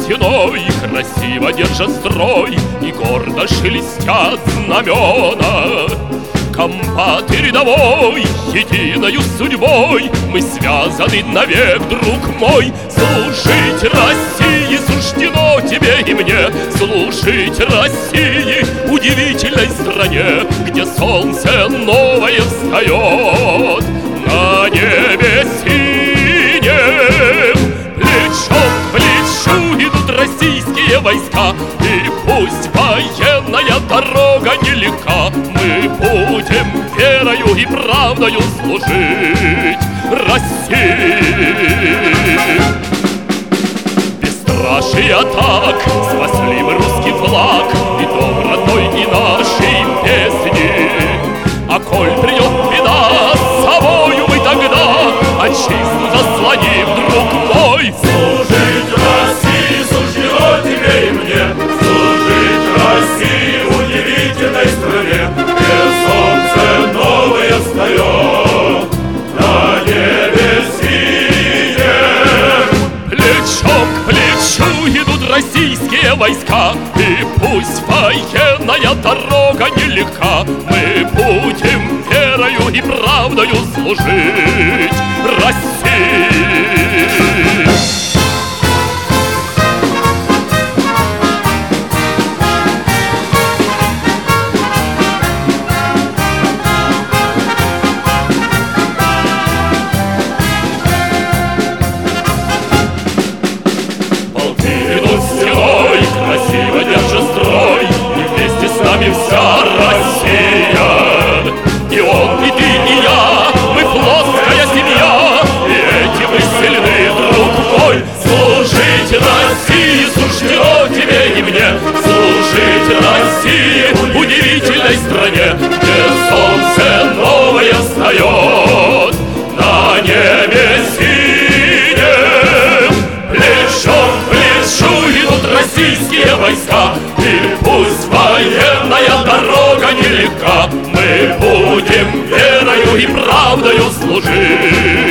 стеной, красиво держа строй, и гордо шелестят знамена. Комбат и рядовой, единою судьбой, мы связаны навек, друг мой. Служить России суждено тебе и мне, служить России, удивительной стране, где солнце новое встает на небе синем. Плечом к плечу идут российские войска, и пусть военная дорога нелегка, мы будем верою и правдою служить России. Бесстрашие атак спасли мы русский флаг и дом родной и нашей песни. А коль придет беда, с собою мы тогда отчизну заслоним, друг мой. Служить России суждено тебе и мне, служить России, удивительной стране, где солнце новое встает на небе синем. Плечом к плечу идут российские войска, и пусть военная дорога нелегка, мы будем верою и правдою служить России. Красиво держа строй, и вместе с нами вся Россия. И он, и ты, и я, мы плоская семья, и этим мы сильны, друг мой. Служить России суждено тебе и мне, служить России, удивительной стране, где солнце новое встает на небе синем. Плечом к плечу идут российские войска, и пусть военная дорога нелегка, мы будем верою и правдою служить